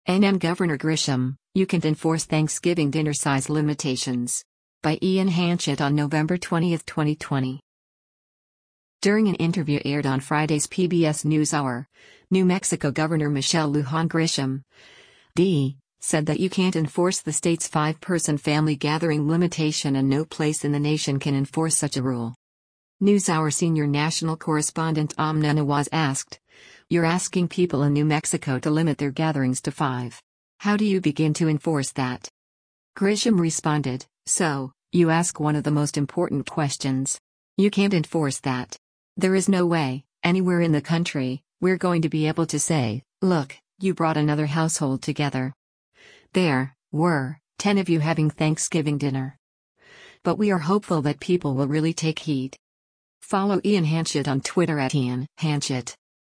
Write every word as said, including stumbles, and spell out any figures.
N M Governor Grisham, you can't enforce Thanksgiving dinner size limitations. By Ian Hanchett on November twentieth, twenty twenty. During an interview aired on Friday's P B S NewsHour, New Mexico Governor Michelle Lujan Grisham, D, said that you can't enforce the state's five-person family gathering limitation and no place in the nation can enforce such a rule. NewsHour senior national correspondent Amna Nawaz asked, "You're asking people in New Mexico to limit their gatherings to five. How do you begin to enforce that?" Grisham responded, "So, you ask one of the most important questions. You can't enforce that. There is no way, anywhere in the country, we're going to be able to say, look, you brought another household together. There were ten of you having Thanksgiving dinner." But we are hopeful that people will really take heed. Follow Ian Hanchett on Twitter at Ian Hanchett.